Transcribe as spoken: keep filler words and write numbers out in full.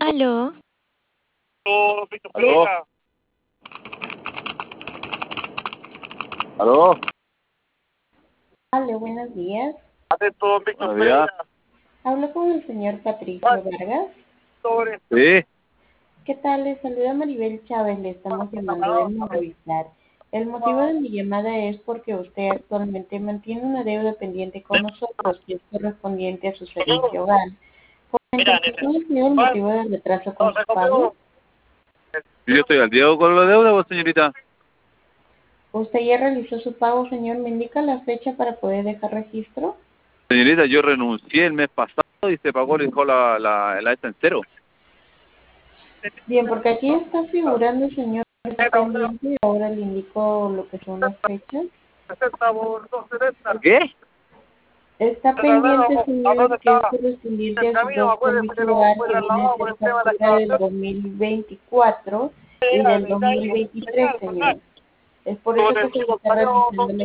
Aló. ¿Aló? ¿Aló? Hola, buenos días. Buenos días. Hablo con el señor Patricio Vargas. Sí. ¿Qué tal? Les saluda Maribel Chávez. Le estamos llamando de Movistar. El motivo de mi llamada es porque usted actualmente mantiene una deuda pendiente con nosotros que es correspondiente a su servicio hogar. ¿Cuál ha sido el motivo del retraso con su pago? Yo estoy al día con la deuda, pues, señorita. ¿Usted ya realizó su pago, señor? ¿Me indica la fecha para poder dejar registro? Señorita, yo renuncié el mes pasado y se pagó, le dijo la, la, la esta en cero. Bien, porque aquí está figurando, señor, está pendiente y ahora le indico lo que son las fechas. ¿Qué? Está pendiente, señor, que es correspondiente a su dos con mi hogar, que viene a ser factura del dos mil veinticuatro y del dos mil veintitrés, señor. Es por eso que se está realizando la